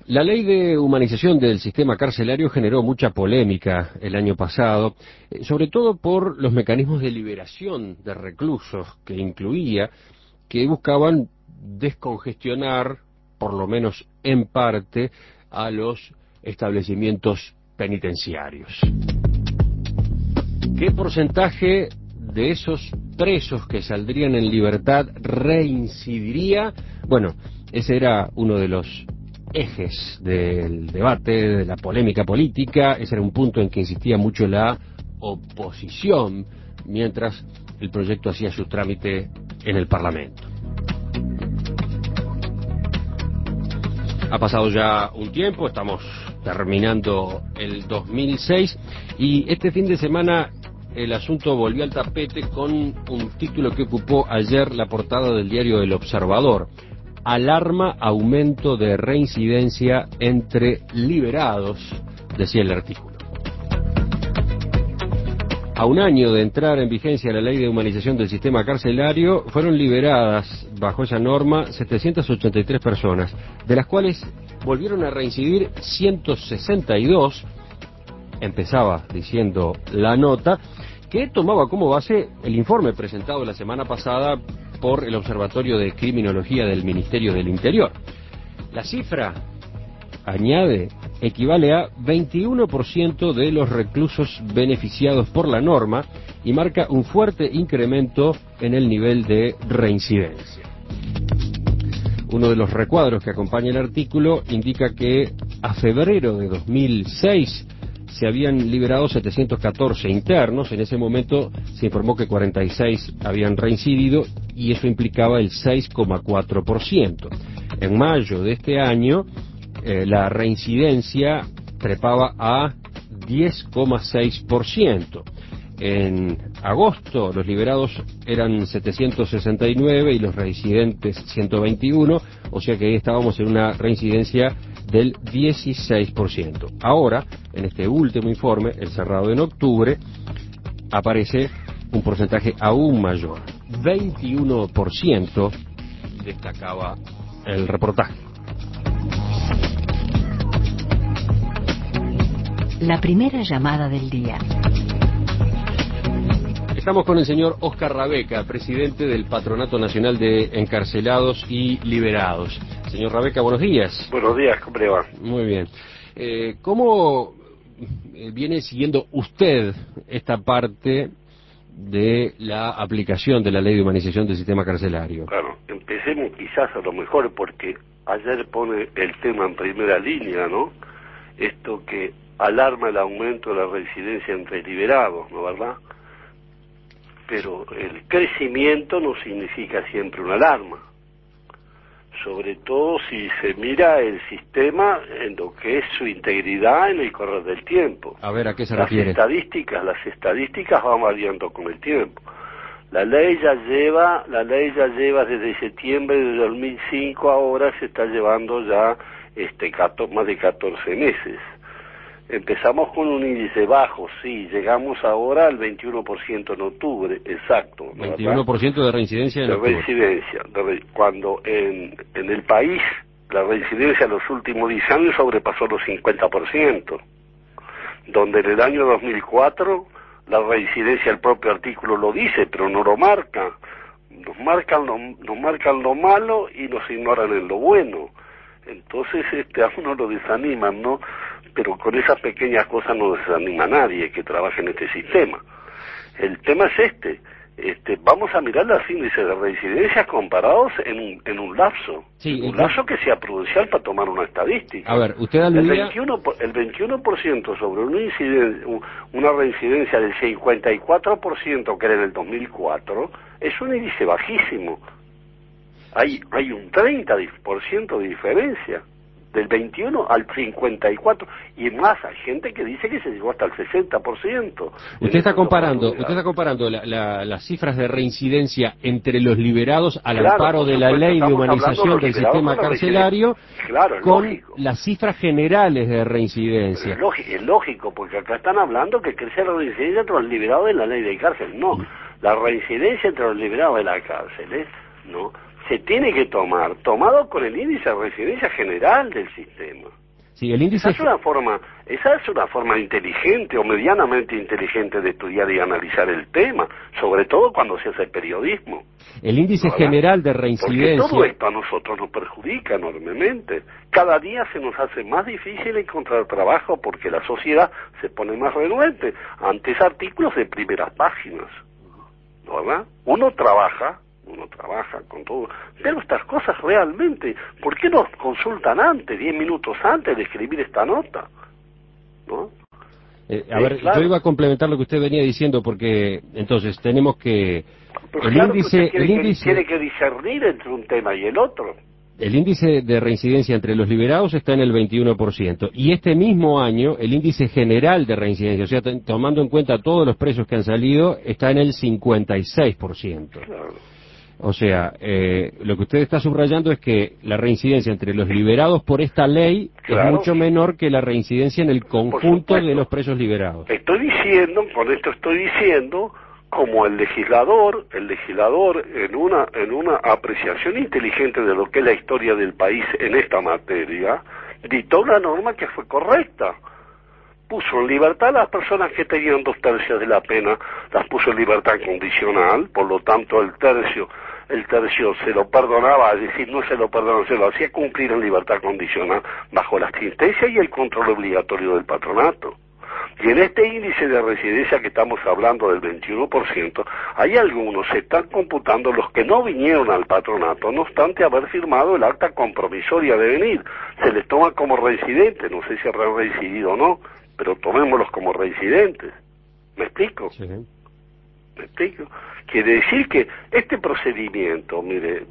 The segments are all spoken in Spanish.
La ley de humanización del sistema carcelario generó mucha polémica el año pasado, sobre todo por los mecanismos de liberación de reclusos que incluía, que buscaban descongestionar, por lo menos en parte, a los establecimientos penitenciarios. ¿Qué porcentaje de esos presos que saldrían en libertad reincidiría? Bueno, ese era uno de los ejes del debate, de la polémica política. Ese era un punto en que insistía mucho la oposición, mientras el proyecto hacía su trámite en el Parlamento. Ha pasado ya un tiempo, estamos terminando el 2006 y este fin de semana el asunto volvió al tapete con un título que ocupó ayer la portada del diario El Observador. Alarma aumento de reincidencia entre liberados, decía el artículo. A un año de entrar en vigencia la ley de humanización del sistema carcelario, fueron liberadas bajo esa norma 783 personas, de las cuales volvieron a reincidir 162, empezaba diciendo la nota, que tomaba como base el informe presentado la semana pasada por el Observatorio de Criminología del Ministerio del Interior. La cifra, añade, equivale a 21% de los reclusos beneficiados por la norma y marca un fuerte incremento en el nivel de reincidencia. Uno de los recuadros que acompaña el artículo indica que a febrero de 2006 se habían liberado 714 internos. En ese momento se informó que 46 habían reincidido y eso implicaba el 6,4%. En mayo de este año la reincidencia trepaba a 10,6%. En agosto los liberados eran 769 y los reincidentes 121, o sea que ahí estábamos en una reincidencia del 16%. Ahora, en este último informe, el cerrado en octubre, aparece un porcentaje aún mayor, 21%, destacaba el reportaje. La primera llamada del día. Estamos con el señor Óscar Rabeca, presidente del Patronato Nacional de Encarcelados y Liberados. Señor Rabeca, buenos días. Buenos días, ¿cómo le va? Muy bien. ¿Cómo viene siguiendo usted esta parte de la aplicación de la ley de humanización del sistema carcelario? Claro, empecemos quizás a lo mejor porque ayer pone el tema en primera línea, ¿no? Esto que alarma el aumento de la reincidencia entre liberados, ¿no, verdad? Pero el crecimiento no significa siempre una alarma, sobre todo si se mira el sistema en lo que es su integridad en el correr del tiempo. A ver, ¿a qué se refiere? Las estadísticas van variando con el tiempo. La ley ya lleva desde septiembre de 2005, ahora se está llevando ya más de 14 meses. Empezamos con un índice bajo, sí, llegamos ahora al 21% en octubre, exacto. 21% de reincidencia en octubre. Cuando en el país la reincidencia en los últimos 10 años sobrepasó los 50%, donde en el año 2004 la reincidencia, el propio artículo lo dice, pero no lo marca. Nos marcan lo malo y nos ignoran en lo bueno. Entonces a uno lo desaniman, ¿no? Pero con esas pequeñas cosas no desanima a nadie que trabaje en este sistema. El tema es vamos a mirar los índices de reincidencia comparados en un lapso, sí, un lapso que sea prudencial para tomar una estadística. A ver, usted aludía... El 21% sobre una reincidencia del 54% que era en el 2004 es un índice bajísimo. Hay un 30% de diferencia, del 21 al 54, y más, hay gente que dice que se llegó hasta el 60%. Usted está comparando las cifras de reincidencia entre los liberados al amparo de la ley de humanización del sistema carcelario con las cifras generales de reincidencia. Es lógico, porque acá están hablando que crece la reincidencia entre los liberados de la ley de cárcel. No, la reincidencia entre los liberados de la cárcel, ¿no? se tiene que tomar, tomado con el índice de residencia general del sistema. Sí, el índice... Esa es una forma inteligente o medianamente inteligente de estudiar y analizar el tema, sobre todo cuando se hace periodismo. El índice general de reincidencia... Porque todo esto a nosotros nos perjudica enormemente. Cada día se nos hace más difícil encontrar trabajo porque la sociedad se pone más renuente ante artículos de primeras páginas, ¿verdad? Uno trabaja con todo, pero estas cosas realmente, ¿por qué nos consultan antes, 10 minutos antes de escribir esta nota? ¿No? Claro. Yo iba a complementar lo que usted venía diciendo, porque entonces tenemos que... Pues el claro índice, que tiene que discernir entre un tema y el otro. El índice de reincidencia entre los liberados está en el 21%, y este mismo año el índice general de reincidencia, o sea, tomando en cuenta todos los presos que han salido, está en el 56%. Claro. O sea, lo que usted está subrayando es que la reincidencia entre los liberados por esta ley es mucho menor que la reincidencia en el conjunto de los presos liberados. Con esto estoy diciendo, como el legislador en una apreciación inteligente de lo que es la historia del país en esta materia, dictó una norma que fue correcta. Puso en libertad a las personas que tenían 2/3 de la pena, las puso en libertad condicional, por lo tanto el tercio se lo perdonaba, es decir, no se lo perdonaba, se lo hacía cumplir en libertad condicional, bajo la asistencia y el control obligatorio del patronato. Y en este índice de residencia que estamos hablando del 21%, hay algunos, se están computando los que no vinieron al patronato, no obstante haber firmado el acta compromisoria de venir. Se les toma como reincidentes, no sé si habrán reincidido o no, pero tomémoslos como reincidentes. ¿Me explico? Sí. ¿Me explico? Quiere decir que este procedimiento, mire,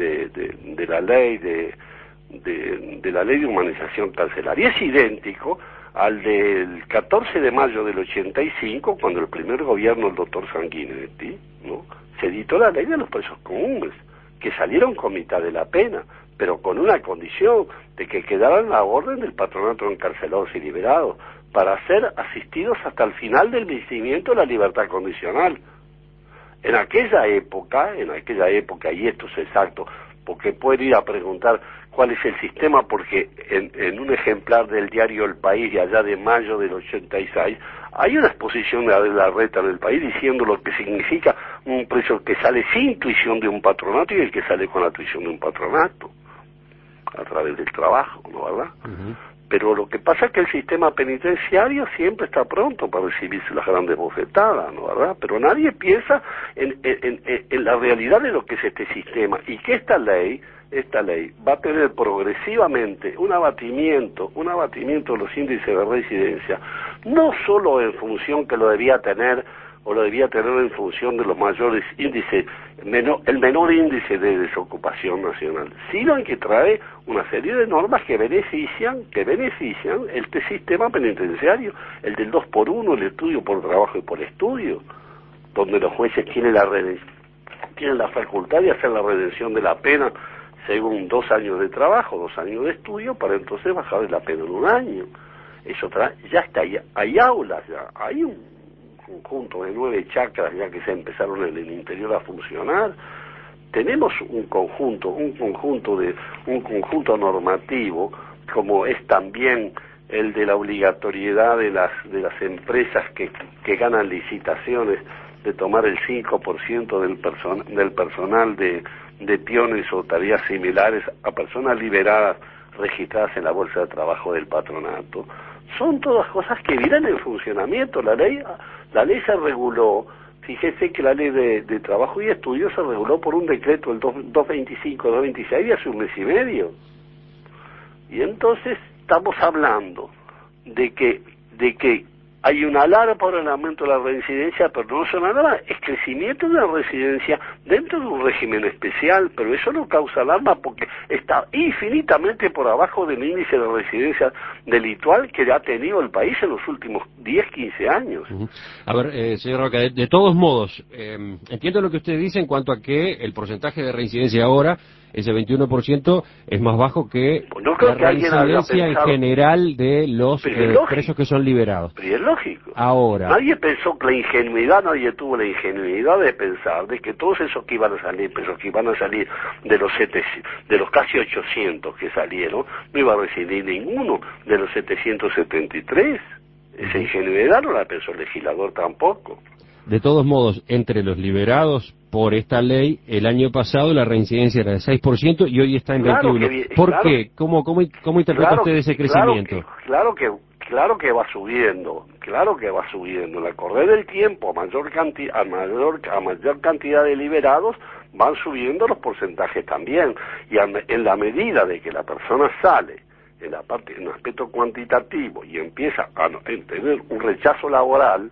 de la ley de la ley de humanización carcelaria es idéntico al del 14 de mayo del 85, cuando el primer gobierno del doctor Sanguinetti, ¿no?, se editó la ley de los presos comunes, que salieron con mitad de la pena, pero con una condición de que quedaran la orden del patronato de encarcelados y liberados, para ser asistidos hasta el final del vencimiento de la libertad condicional. En aquella época, y esto es exacto, porque puede ir a preguntar cuál es el sistema, porque en un ejemplar del diario El País de allá de mayo del 86, hay una exposición de la reta en El País diciendo lo que significa un preso que sale sin tuición de un patronato y el que sale con la tuición de un patronato, a través del trabajo, ¿no, verdad? Uh-huh. Pero lo que pasa es que el sistema penitenciario siempre está pronto para recibirse las grandes bofetadas, ¿no, verdad? Pero nadie piensa en la realidad de lo que es este sistema, y que esta ley va a tener progresivamente un abatimiento de los índices de residencia, no solo en función que lo debía tener en función de los mayores índices, el menor índice de desocupación nacional, sino en que trae una serie de normas que benefician este sistema penitenciario, el del 2x1, el estudio por trabajo y por estudio, donde los jueces tienen la facultad de hacer la redención de la pena según 2 años de trabajo, 2 años de estudio, para entonces bajar la pena en 1 año. Eso ya está, hay aulas, ya hay un conjunto de 9 chacras ya que se empezaron en el interior a funcionar. Tenemos un conjunto normativo, como es también el de la obligatoriedad de las empresas que ganan licitaciones de tomar el 5% del personal de peones o tareas similares a personas liberadas registradas en la bolsa de trabajo del patronato. Son todas cosas que vienen en funcionamiento. La ley se reguló, fíjese que la ley de trabajo y estudio se reguló por un decreto, el 225-226, de hace 1 mes y medio. Y entonces estamos hablando de que hay una alarma por el aumento de la reincidencia, pero no son alarma, es crecimiento de la residencia dentro de un régimen especial, pero eso no causa alarma porque está infinitamente por abajo del índice de residencia delictual que ha tenido el país en los últimos 10, 15 años. A ver, señor Roca, de todos modos, entiendo lo que usted dice en cuanto a que el porcentaje de reincidencia ahora, ese 21%, es más bajo que la reincidencia en general de los presos que son liberados. Pero es lógico. Ahora, nadie tuvo la ingenuidad de pensar de que todos esos presos que iban a salir, de los casi 800 que salieron, no iba a recibir ninguno de los 773. Esa ingenuidad no la pensó el legislador tampoco. De todos modos, entre los liberados por esta ley, el año pasado la reincidencia era de 6% y hoy está en 21%. ¿Por qué? ¿Cómo interpreta usted ese crecimiento? Claro que va subiendo, En el correr del tiempo, a mayor cantidad de liberados, van subiendo los porcentajes también. Y en la medida de que la persona sale en el aspecto cuantitativo y empieza a tener un rechazo laboral,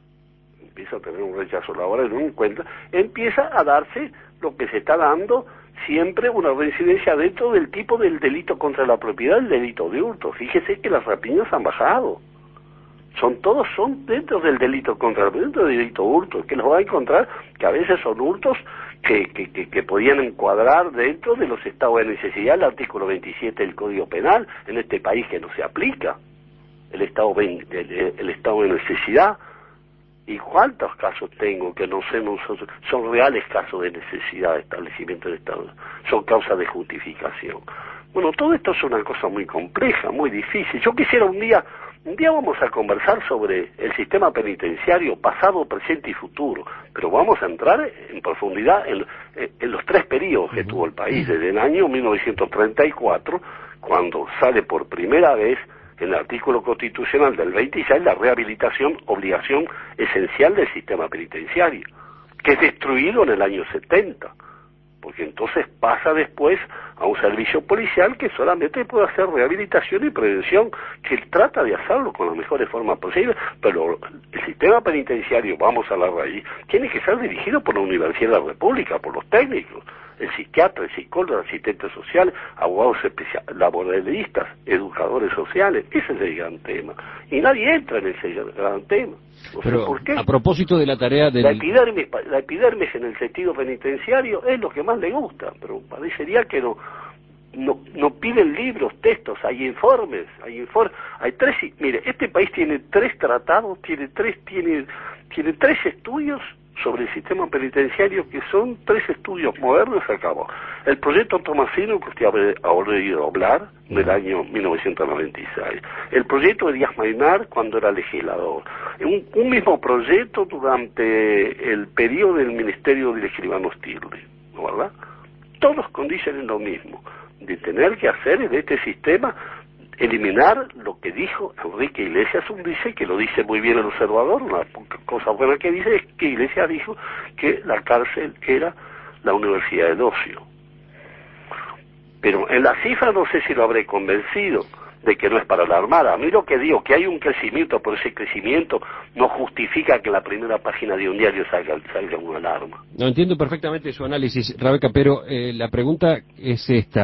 no encuentra, empieza a darse lo que se está dando siempre, una reincidencia dentro del tipo del delito contra la propiedad, el delito de hurto. Fíjese que las rapiñas han bajado. Son dentro del delito contra la propiedad, dentro del delito hurto, que los va a encontrar que a veces son hurtos que podían encuadrar dentro de los estados de necesidad, el artículo 27 del Código Penal, en este país que no se aplica, el estado de necesidad. ¿Y cuántos casos tengo que no son reales casos de necesidad de establecimiento del Estado? Son causas de justificación. Bueno, todo esto es una cosa muy compleja, muy difícil. Yo quisiera un día vamos a conversar sobre el sistema penitenciario pasado, presente y futuro, pero vamos a entrar en profundidad en los tres periodos que tuvo el país, desde el año 1934, cuando sale por primera vez en el artículo constitucional del 26 la rehabilitación, obligación esencial del sistema penitenciario, que es destruido en el año 70, porque entonces pasa después a un servicio policial que solamente puede hacer rehabilitación y prevención, que trata de hacerlo con las mejores formas posibles, pero el sistema penitenciario, vamos a la raíz, tiene que ser dirigido por la Universidad de la República, por los técnicos, el psiquiatra, el psicólogo, el asistente social, abogados especiales, laboralistas, educadores sociales. Ese es el gran tema. Y nadie entra en ese gran tema. No sé por qué. A propósito de la tarea de... La epidermis en el sentido penitenciario es lo que más le gusta, pero parecería que no piden libros, textos, hay informes, hay tres... Mire, este país tiene 3 tratados, tiene tres estudios sobre el sistema penitenciario, que son 3 estudios modernos a cabo. El proyecto Tomasino, que usted ha oído hablar, del año 1996. El proyecto de Díaz Maynar, cuando era legislador. Un mismo proyecto durante el periodo del ministerio del escribano Stirling, ¿no, verdad? Todos condicen en lo mismo, de tener que hacer en este sistema, eliminar lo que dijo Enrique Iglesias, dice que lo dice muy bien el observador, una cosa buena que dice es que Iglesias dijo que la cárcel era la universidad del ocio. Pero en la cifra no sé si lo habré convencido de que no es para alarmar. A mí lo que digo, que hay un crecimiento, pero ese crecimiento no justifica que en la primera página de un diario salga una alarma. No, entiendo perfectamente su análisis, Rabeca, pero la pregunta es esta.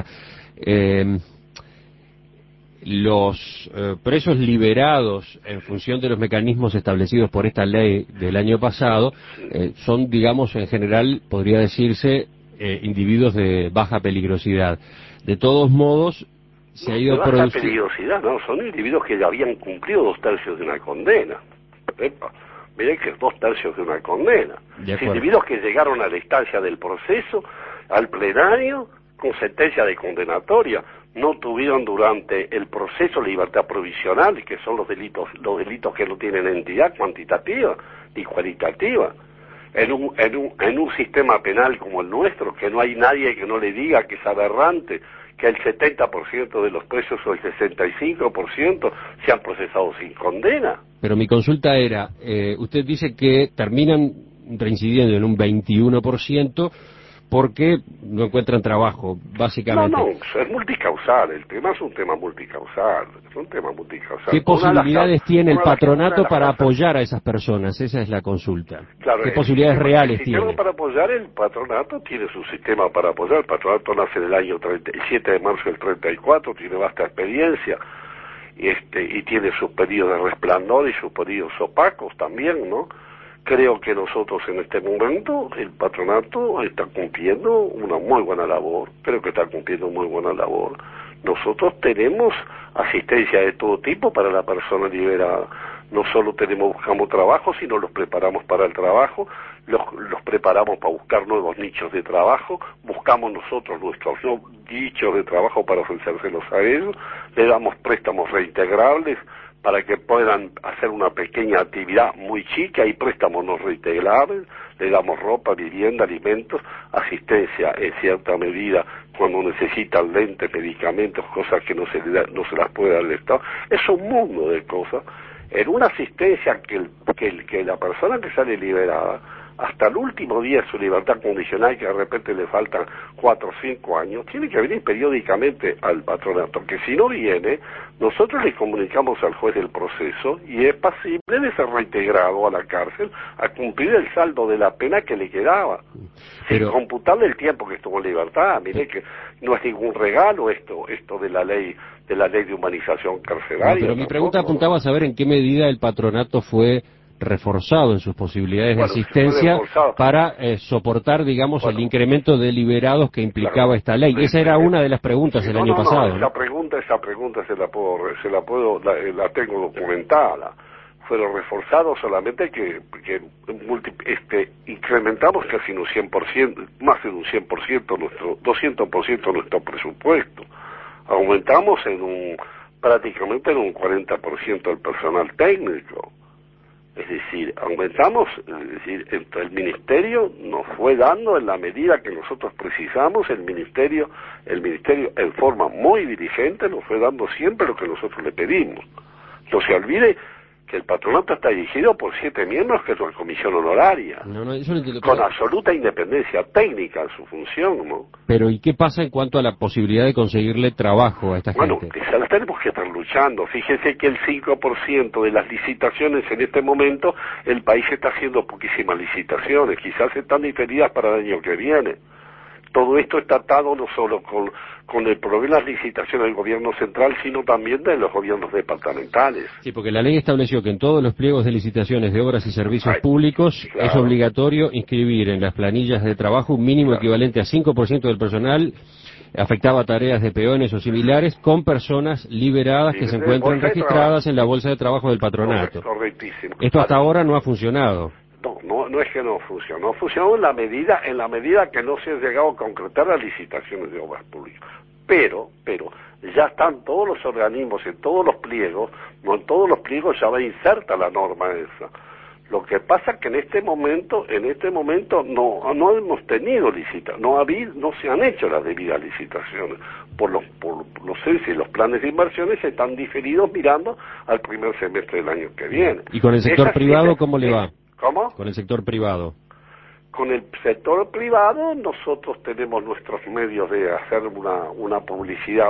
Los presos liberados en función de los mecanismos establecidos por esta ley del año pasado son, digamos, en general, podría decirse, individuos de baja peligrosidad. De todos modos, se ha ido produciendo... Baja peligrosidad, no, son individuos que ya habían cumplido 2/3 de una condena. Miren que es 2/3 de una condena. Individuos que llegaron a la instancia del proceso, al plenario, con sentencia de condenatoria, no tuvieron durante el proceso libertad provisional, que son los delitos que no tienen entidad cuantitativa ni cualitativa. En un sistema penal como el nuestro, que no hay nadie que no le diga que es aberrante que el 70% de los presos o el 65% sean procesados sin condena. Pero mi consulta era, usted dice que terminan reincidiendo en un 21%, porque no encuentran trabajo, básicamente. No, es multicausal, el tema es un tema multicausal, ¿Qué posibilidades tiene el patronato para apoyar a esas personas? Esa es la consulta. Claro, ¿qué posibilidades reales tiene? Para apoyar, el patronato tiene su sistema para apoyar. El patronato nace en el año 7 de marzo del 34, tiene vasta experiencia, y tiene sus periodos de resplandor y sus periodos opacos también, ¿no? Creo que nosotros en este momento, el patronato está cumpliendo una muy buena labor, Nosotros tenemos asistencia de todo tipo para la persona liberada. no solo buscamos trabajo, sino los preparamos para el trabajo, los preparamos para buscar nuevos nichos de trabajo, buscamos nosotros nuestros nichos de trabajo para ofrecérselos a ellos, le damos préstamos reintegrables para que puedan hacer una pequeña actividad muy chica y préstamos no reintegrables, le damos ropa, vivienda, alimentos, asistencia en cierta medida cuando necesitan lentes, medicamentos, cosas que no se las puede dar el Estado. Es un mundo de cosas, en una asistencia que la persona que sale liberada, hasta el último día de su libertad condicional, que de repente le faltan 4 o 5 años, tiene que venir periódicamente al patronato, que si no viene, nosotros le comunicamos al juez del proceso y es pasible de ser reintegrado a la cárcel a cumplir el saldo de la pena que le quedaba, sin computarle el tiempo que estuvo en libertad. Mire que no es ningún regalo esto de la ley de humanización carcelaria. Pero mi pregunta apuntaba a saber en qué medida el patronato fue reforzado en sus posibilidades de asistencia para soportar, digamos, el incremento de liberados que implicaba esta ley. Esa era una de las preguntas el año pasado. Esa pregunta la tengo documentada. Fueron reforzados solamente que incrementamos casi un 100%, más de un 100%, 200% nuestro presupuesto. Aumentamos prácticamente en un 40% el personal técnico. Es decir, aumentamos, el Ministerio nos fue dando en la medida que nosotros precisamos, el Ministerio en forma muy diligente nos fue dando siempre lo que nosotros le pedimos. No se olvide que el patronato está dirigido por 7 miembros, que es una comisión honoraria, con absoluta independencia técnica en su función, ¿no? Pero ¿y qué pasa en cuanto a la posibilidad de conseguirle trabajo a esta gente? Bueno, quizás las tenemos que estar luchando. Fíjese que el 5% de las licitaciones en este momento, el país está haciendo poquísimas licitaciones, quizás están diferidas para el año que viene. Todo esto está atado no solo con el problema de las licitaciones del gobierno central, sino también de los gobiernos departamentales. Sí, porque la ley estableció que en todos los pliegos de licitaciones de obras y servicios públicos es obligatorio inscribir en las planillas de trabajo un mínimo equivalente a 5% del personal afectado a tareas de peones o similares con personas liberadas que se encuentran registradas en la bolsa de trabajo del patronato. Correctísimo. Esto hasta ahora no ha funcionado. No es que no funcionó, funcionó en la medida que no se ha llegado a concretar las licitaciones de obras públicas. Pero ya están todos los organismos en todos los pliegos, no en todos los pliegos ya va inserta la norma esa. Lo que pasa es que en este momento no hemos tenido no se han hecho las debidas licitaciones. No sé si los planes de inversiones están diferidos mirando al primer semestre del año que viene. ¿Y con el sector privado cómo le va? ¿Cómo? Con el sector privado. Con el sector privado nosotros tenemos nuestros medios de hacer una publicidad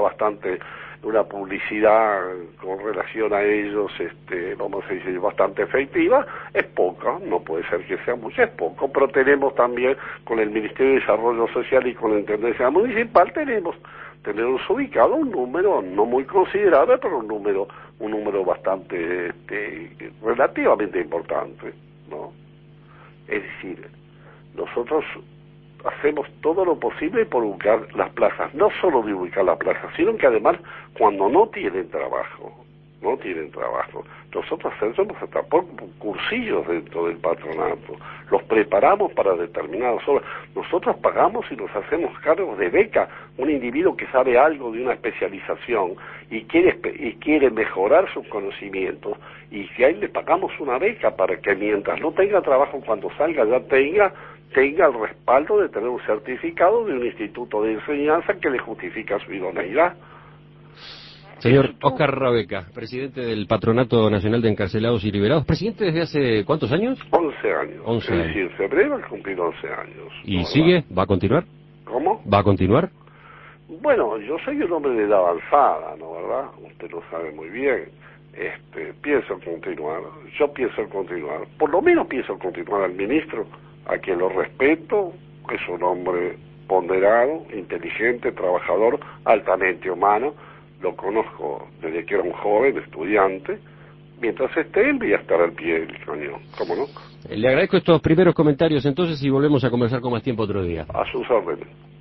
con relación a ellos, vamos a decir, bastante efectiva. Es poca, no puede ser que sea mucho, es poco, pero tenemos también con el Ministerio de Desarrollo Social y con la Intendencia Municipal tenemos ubicado un número no muy considerable, pero un número bastante relativamente importante, ¿no? Es decir, nosotros hacemos todo lo posible por ubicar las plazas, no solo de ubicar la plaza, sino que además cuando no tienen trabajo, nosotros hacemos hasta por cursillos dentro del patronato, los preparamos para determinadas obras, nosotros pagamos y nos hacemos cargo de beca, un individuo que sabe algo de una especialización y quiere mejorar sus conocimientos, y que ahí le pagamos una beca para que mientras no tenga trabajo, cuando salga ya tenga el respaldo de tener un certificado de un instituto de enseñanza que le justifica su idoneidad. Señor Óscar Rabeca, presidente del Patronato Nacional de Encarcelados y Liberados, presidente desde hace ¿cuántos años? 11 años. 11 es años. decir, en febrero ha cumplido 11 años. ¿Y sigue? ¿Va a continuar? ¿Cómo? ¿Va a continuar? Bueno, yo soy un hombre de edad avanzada, ¿no, verdad? Usted lo sabe muy bien. Pienso continuar, yo pienso continuar, por lo menos pienso continuar al ministro, a quien lo respeto, es un hombre ponderado, inteligente, trabajador, altamente humano, lo conozco desde que era un joven estudiante, mientras esté él voy a estar al pie del cañón, ¿cómo no? Le agradezco estos primeros comentarios entonces y volvemos a conversar con más tiempo otro día. A sus órdenes.